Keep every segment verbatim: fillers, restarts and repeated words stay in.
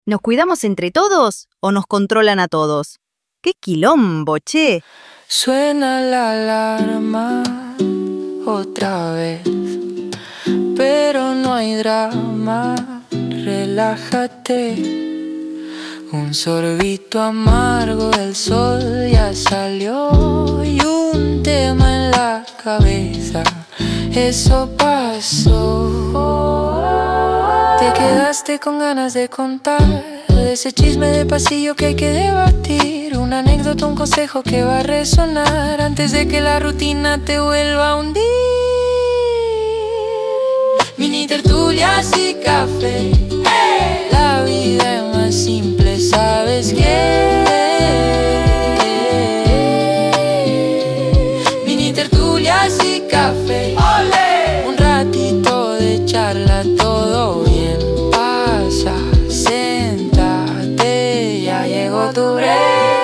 ¿Nos cuidamos entre todos o nos controlan a todos? ¡Qué quilombo, che! Suena la alarma otra vez, pero no hay drama, relájate. Un sorbito amargo del sol ya salió y un tema en la cabeza, eso pasó. Te quedaste con ganas de contar de ese chisme de pasillo que hay que debatir, una anécdota, un consejo que va a resonar antes de que la rutina te vuelva a hundir. Mini tertulias y café, ¡hey! La vida es más simple, ¿sabes qué? Mini tertulias y café, ¡olé! Un ratito de charla, todo bien pasa, siéntate, ya llegó tu break.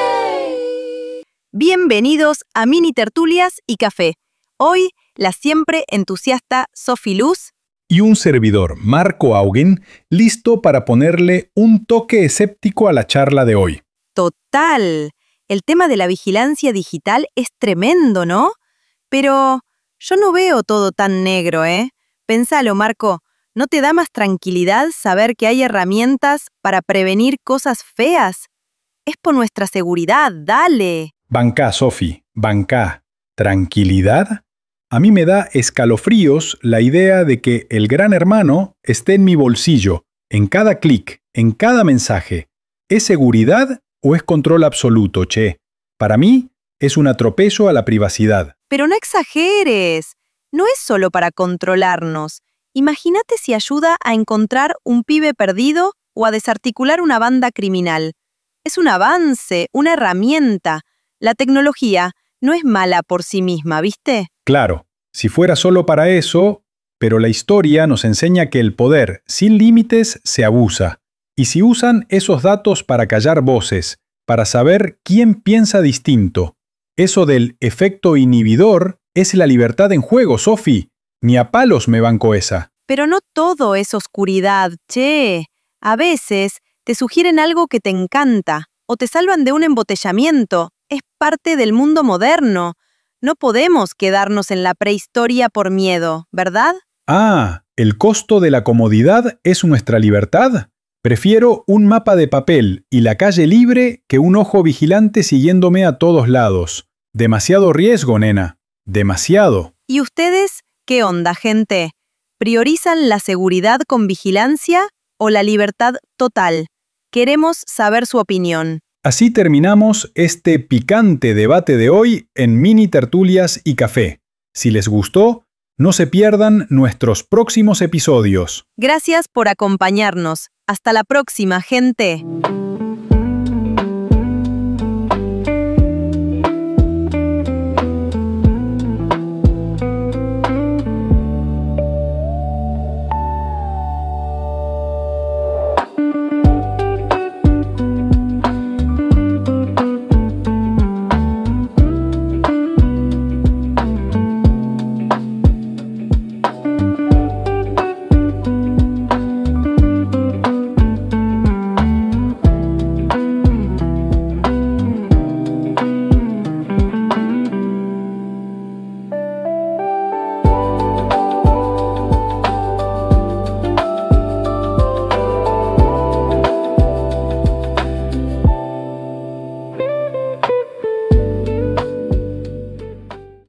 Bienvenidos a Mini Tertulias y Café. Hoy, la siempre entusiasta Sofi Luz y un servidor, Marco Augen, listo para ponerle un toque escéptico a la charla de hoy. Total. El tema de la vigilancia digital es tremendo, ¿no? Pero yo no veo todo tan negro, ¿eh? Pensalo, Marco, ¿no te da más tranquilidad saber que hay herramientas para prevenir cosas feas? Es por nuestra seguridad, dale. Bancá, Sofi, bancá. ¿Tranquilidad? A mí me da escalofríos la idea de que el gran hermano esté en mi bolsillo, en cada clic, en cada mensaje. ¿Es seguridad o es control absoluto, che? Para mí, es un atropello a la privacidad. Pero no exageres. No es solo para controlarnos. Imagínate si ayuda a encontrar un pibe perdido o a desarticular una banda criminal. Es un avance, una herramienta. La tecnología no es mala por sí misma, ¿viste? Claro, si fuera solo para eso, pero la historia nos enseña que el poder sin límites se abusa. Y si usan esos datos para callar voces, para saber quién piensa distinto, eso del efecto inhibidor es la libertad en juego, Sofi. Ni a palos me banco esa. Pero no todo es oscuridad, che. A veces te sugieren algo que te encanta o te salvan de un embotellamiento. Es parte del mundo moderno. No podemos quedarnos en la prehistoria por miedo, ¿verdad? Ah, ¿el costo de la comodidad es nuestra libertad? Prefiero un mapa de papel y la calle libre que un ojo vigilante siguiéndome a todos lados. Demasiado riesgo, nena. Demasiado. ¿Y ustedes qué onda, gente? ¿Priorizan la seguridad con vigilancia o la libertad total? Queremos saber su opinión. Así terminamos este picante debate de hoy en Mini Tertulias y Café. Si les gustó, no se pierdan nuestros próximos episodios. Gracias por acompañarnos. Hasta la próxima, gente.